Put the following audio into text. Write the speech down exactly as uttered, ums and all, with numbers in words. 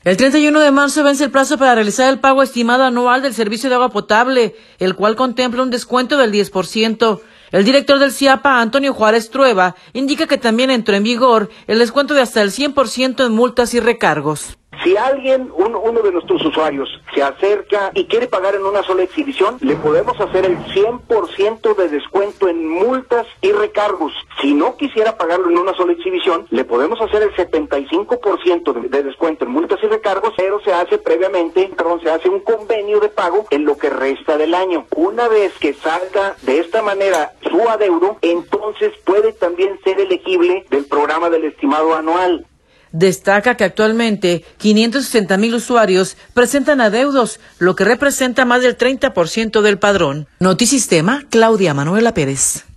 El treinta y uno de marzo vence el plazo para realizar el pago estimado anual del servicio de agua potable, el cual contempla un descuento del diez por ciento. El director del C I A P A, Antonio Juárez Trueba, indica que también entró en vigor el descuento de hasta el cien por ciento en multas y recargos. Si alguien, un, uno de nuestros usuarios, se acerca y quiere pagar en una sola exhibición, le podemos hacer el cien por ciento de descuento en multas y recargos. Si no quisiera pagarlo en una sola exhibición, le podemos hacer el setenta y cinco por ciento de, de descuento en multas y recargos, pero se hace previamente, perdón, se hace un convenio de pago en lo que resta del año. Una vez que salga de esta manera su adeudo, entonces puede también ser elegible del programa del estimado anual. Destaca que actualmente quinientos sesenta mil usuarios presentan adeudos, lo que representa más del treinta por ciento del padrón. Notisistema, Claudia Manuela Pérez.